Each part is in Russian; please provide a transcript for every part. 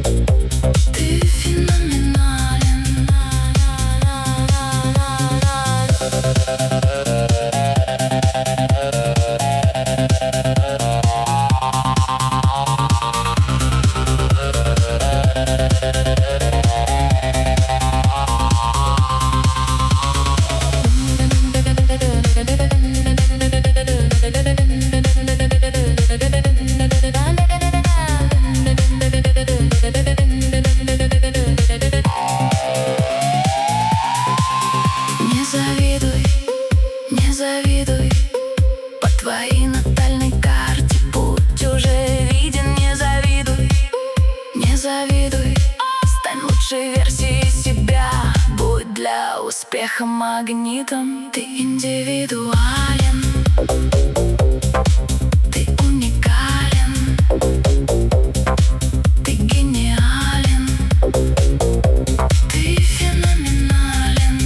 Ты феноменален. Не завидуй, не завидуй, по твоей натальной карте путь уже виден. Не завидуй, не завидуй, стань лучшей версией себя. Будь для успеха магнитом. Ты индивидуален, ты уникален, ты гениален, ты феноменален.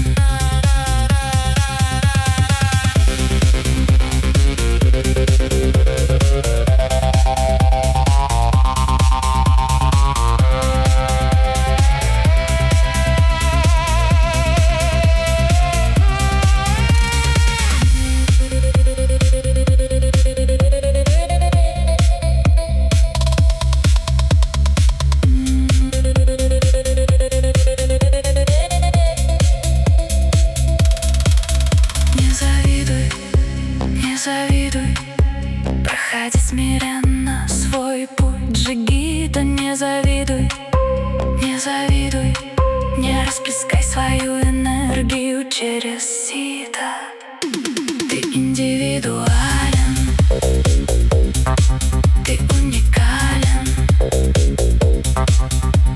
Не завидуй, проходи смиренно свой путь джигита. Не завидуй, не завидуй, не расплескай свою энергию через сито. Ты индивидуален, ты уникален,